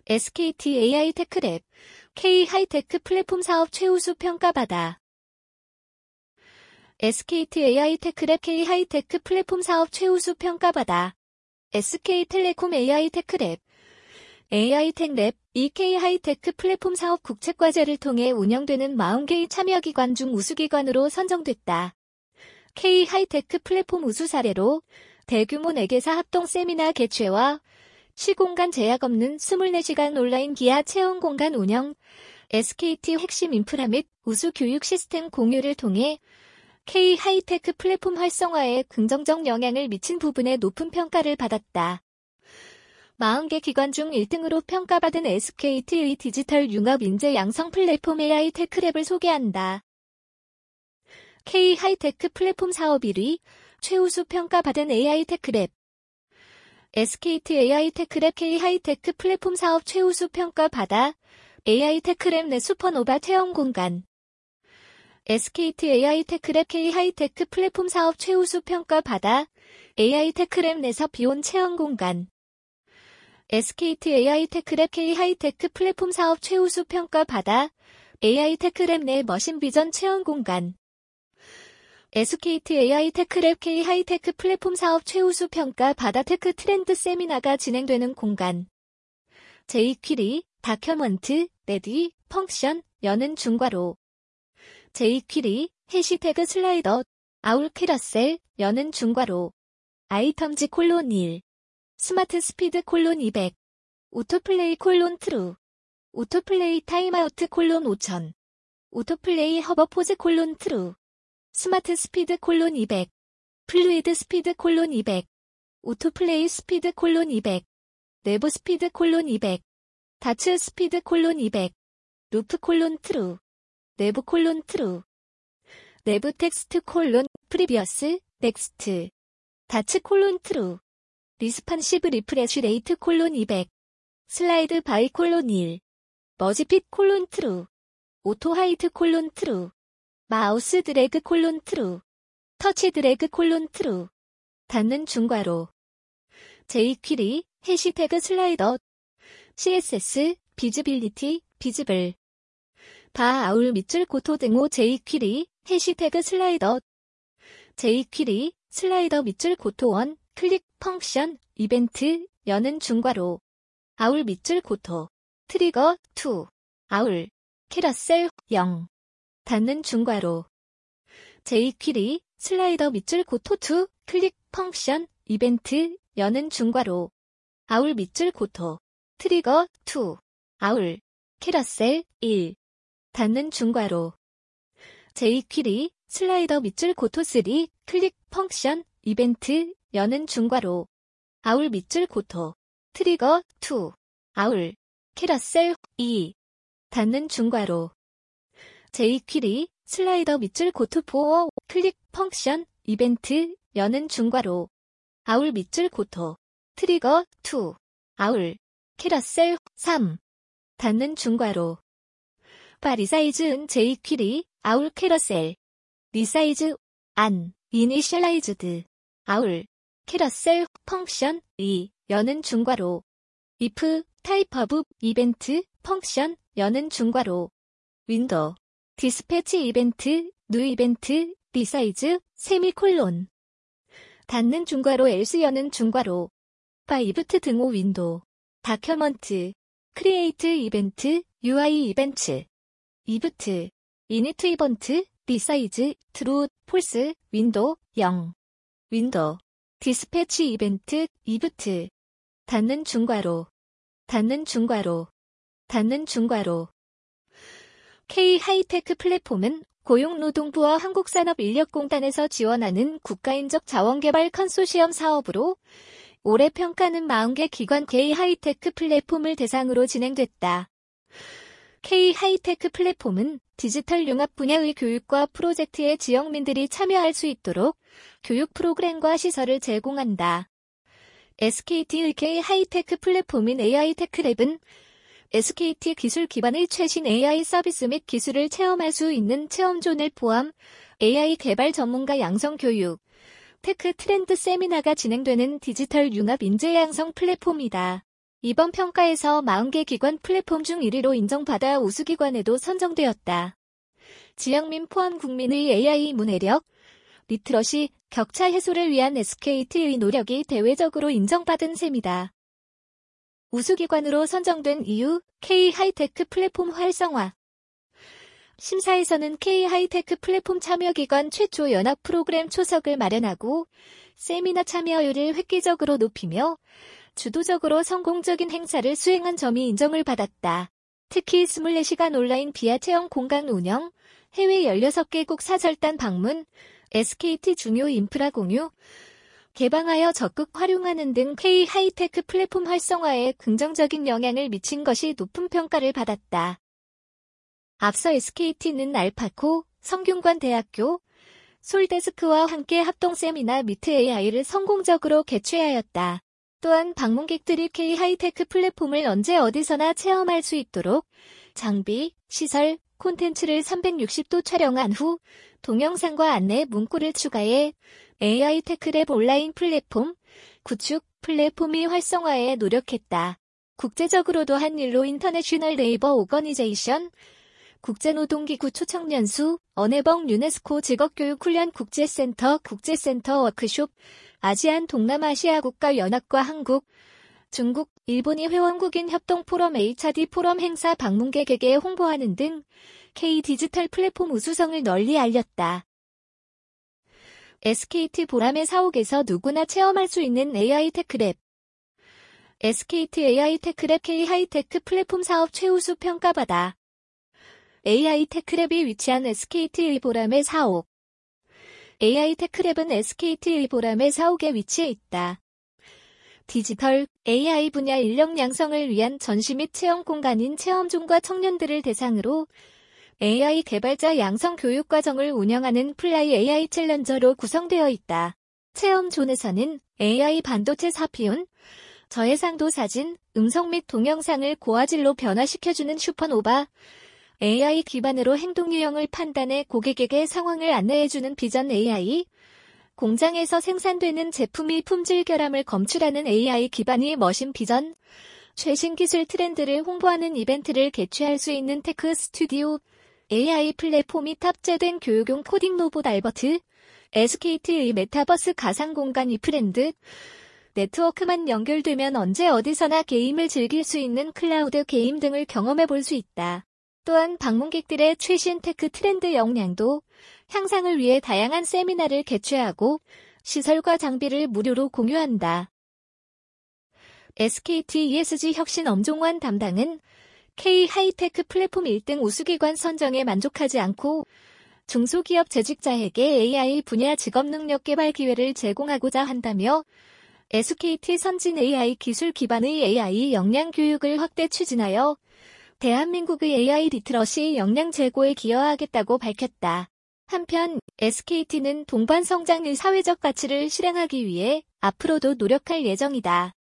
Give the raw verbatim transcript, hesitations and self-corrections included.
에스케이티 에이아이테크랩, K하이테크 플랫폼 사업 최우수 평가받아. 에스케이티 에이아이테크랩 K하이테크 플랫폼 사업 최우수 평가받아. 에스케이텔레콤 에이아이테크랩, 에이아이텍랩, 이 K하이테크 플랫폼 사업 국책과제를 통해 운영되는 사십 개의 참여기관 중 우수기관으로 선정됐다. K하이테크 플랫폼 우수 사례로 대규모 네 개사 합동 세미나 개최와 시공간 제약 없는 이십사 시간 온라인 기아 체험 공간 운영, 에스케이티 핵심 인프라 및 우수 교육 시스템 공유를 통해 K하이테크 플랫폼 활성화에 긍정적 영향을 미친 부분에 높은 평가를 받았다. 사십 개 기관 중 일 등으로 평가받은 에스케이티의 디지털 융합 인재 양성 플랫폼 에이아이테크랩을 소개한다. K하이테크 플랫폼 사업 일 위, 최우수 평가받은 에이아이테크랩. 에스케이티 에이아이테크랩 K하이테크 플랫폼 사업 최우수 평가받아. 에이아이테크랩 내 슈퍼노바 체험 공간. 에스케이티 에이아이테크랩 K하이테크 플랫폼 사업 최우수 평가받아. 에이아이테크랩 내서 비온 체험 공간. 에스케이티 에이아이테크랩 K하이테크 플랫폼 사업 최우수 평가받아. 에이아이테크랩 내 머신 비전 체험 공간. 에스케이티 에이아이테크랩 K하이테크 플랫폼 사업 최우수 평가받아 테크 트렌드 세미나가 진행되는 공간. 제이퀴리, 다큐먼트, 레디, 펑션, 여는 중괄호. 제이퀴리, 해시태그 슬라이더, 아울 캐러셀, 여는 중괄호. 아이텀즈 콜론 일. 스마트 스피드 콜론 이백. 오토플레이 콜론 트루. 오토플레이 타임아우트 콜론 오천. 오토플레이 허버포즈 콜론 트루. 스마트 스피드 콜론 이백. 플루이드 스피드 콜론 이백. 오토플레이 스피드 콜론 이백. 내부 스피드 콜론 이백. 다츠 스피드 콜론 이백. 루프 콜론 트루. 내부 콜론 트루. 내부 텍스트 콜론 프리비어스 넥스트. 다츠 콜론 트루. 리스판시브 리프레쉬 레이트 콜론 이백. 슬라이드 바이 콜론 일. 머지핏 콜론 트루. 오토 하이트 콜론 트루. 마우스 드래그 콜론 트루. 터치 드래그 콜론 트루. 닫는 중괄호. 제이퀴리, 해시태그 슬라이더. 씨에스에스, 비즈빌리티, 비즈블. 바 아울 밑줄 고토 등호 제이퀴리, 해시태그 슬라이더. 제이퀴리, 슬라이더 밑줄 고토 원, 클릭, 펑션, 이벤트, 여는 중괄호. 아울 밑줄 고토. 트리거, 이. 아울. 캐러셀, 영. 닫는 중괄호. 제이퀴리, 슬라이더 밑줄 고토 이, 클릭, 펑션, 이벤트, 여는 중괄호. 아울 밑줄 고토. 트리거, 이. 아울. 캐러셀, 일. 닫는 중괄호. 제이퀴리, 슬라이더 밑줄 고토 삼, 클릭, 펑션, 이벤트, 여는 중괄호. 아울 밑줄 고토. 트리거, 이. 아울. 캐러셀, 이. 닫는 중괄호. 제이퀴리, 슬라이더 밑줄 고토 사, 클릭, 펑션, 이벤트, 여는 중괄호. 아울 밑줄 고토. 트리거, 이. 아울. 캐러셀, 삼. 닫는 중괄호. 바 리사이즈은 제이퀴리, 아울 캐러셀. 리사이즈, 안, 이니셜라이즈드. 아울. 캐러셀, 펑션, 이, 여는 중괄호. if, 타입 오브, 이벤트, 펑션, 여는 중괄호. 윈도우. 디스패치 이벤트, 뉴 이벤트, 리사이즈, 세미콜론. 닫는 중괄호 else 여는 중괄호. 바 이브트 등호 윈도우. 다큐먼트. 크리에이트 이벤트, 유아이 이벤트. 이브트. 이니트 이벤트, 리사이즈, 트루, 폴스, 윈도우, 영. 윈도우. 디스패치 이벤트, 이브트. 닫는 중괄호. 닫는 중괄호. 닫는 중괄호. K하이테크 플랫폼은 고용노동부와 한국산업인력공단에서 지원하는 국가인적 자원개발 컨소시엄 사업으로 올해 평가는 사십 개 기관 K하이테크 플랫폼을 대상으로 진행됐다. K하이테크 플랫폼은 디지털 융합 분야의 교육과 프로젝트에 지역민들이 참여할 수 있도록 교육 프로그램과 시설을 제공한다. 에스케이티의 K하이테크 플랫폼인 에이아이테크랩은 에스케이티 기술 기반의 최신 에이아이 서비스 및 기술을 체험할 수 있는 체험존을 포함 에이아이 개발 전문가 양성 교육, 테크 트렌드 세미나가 진행되는 디지털 융합 인재 양성 플랫폼이다. 이번 평가에서 사십 개 기관 플랫폼 중 일 위로 인정받아 우수기관에도 선정되었다. 지역민 포함 국민의 에이아이 문해력, 리트러시, 격차 해소를 위한 에스케이티의 노력이 대외적으로 인정받은 셈이다. 우수기관으로 선정된 이유, K-하이테크 플랫폼 활성화. 심사에서는 K-하이테크 플랫폼 참여기관 최초 연합 프로그램 초석을 마련하고 세미나 참여율을 획기적으로 높이며 주도적으로 성공적인 행사를 수행한 점이 인정을 받았다. 특히 이십사 시간 온라인 비하 체험 공간 운영, 해외 열여섯 개국 사절단 방문, 에스케이티 중요 인프라 공유, 개방하여 적극 활용하는 등 K-하이테크 플랫폼 활성화에 긍정적인 영향을 미친 것이 높은 평가를 받았다. 앞서 에스케이티는 알파코, 성균관대학교, 솔데스크와 함께 합동 세미나 미트 에이아이를 성공적으로 개최하였다. 또한 방문객들이 K-하이테크 플랫폼을 언제 어디서나 체험할 수 있도록 장비, 시설, 콘텐츠를 삼백육십 도 촬영한 후 동영상과 안내 문구를 추가해 에이아이 테크랩 온라인 플랫폼 구축 플랫폼이 활성화에 노력했다. 국제적으로도 한일로 인터내셔널 레이버 오거니제이션, 국제노동기구 초청연수, 언해벙 유네스코 직업교육훈련 국제센터 국제센터 워크숍, 아시안 동남아시아 국가연합과 한국, 중국, 일본이 회원국인 협동포럼 에이치아르디 포럼 행사 방문객에게 홍보하는 등 K-디지털 플랫폼 우수성을 널리 알렸다. 에스케이티 보람의 사옥에서 누구나 체험할 수 있는 에이아이 테크랩. 에스케이티 에이아이 테크랩 K-하이테크 플랫폼 사업 최우수 평가받아. 에이아이 테크랩이 위치한 에스케이티의 보람의 사옥. 에이아이 테크랩은 에스케이티의 보람의 사옥에 위치해 있다. 디지털, 에이아이 분야 인력 양성을 위한 전시 및 체험 공간인 체험존과 청년들을 대상으로 에이아이 개발자 양성 교육 과정을 운영하는 플라이 에이아이 챌린저로 구성되어 있다. 체험존에서는 에이아이 반도체 사피온, 저해상도 사진, 음성 및 동영상을 고화질로 변화시켜주는 슈퍼노바, 에이아이 기반으로 행동 유형을 판단해 고객에게 상황을 안내해주는 비전 에이아이, 공장에서 생산되는 제품의 품질 결함을 검출하는 에이아이 기반의 머신 비전, 최신 기술 트렌드를 홍보하는 이벤트를 개최할 수 있는 테크 스튜디오, 에이아이 플랫폼이 탑재된 교육용 코딩 로봇 알버트, 에스케이티의 메타버스 가상공간 이프랜드, 네트워크만 연결되면 언제 어디서나 게임을 즐길 수 있는 클라우드 게임 등을 경험해 볼 수 있다. 또한 방문객들의 최신 테크 트렌드 역량도 향상을 위해 다양한 세미나를 개최하고 시설과 장비를 무료로 공유한다. 에스케이티 이에스지 혁신 엄종환 담당은 K-하이테크 플랫폼 일 등 우수기관 선정에 만족하지 않고 중소기업 재직자에게 에이아이 분야 직업능력 개발 기회를 제공하고자 한다며 에스케이티 선진 에이아이 기술 기반의 에이아이 역량 교육을 확대 추진하여 대한민국의 에이아이 리트러시 역량 제고에 기여하겠다고 밝혔다. 한편 에스케이티는 동반 성장의 사회적 가치를 실행하기 위해 앞으로도 노력할 예정이다.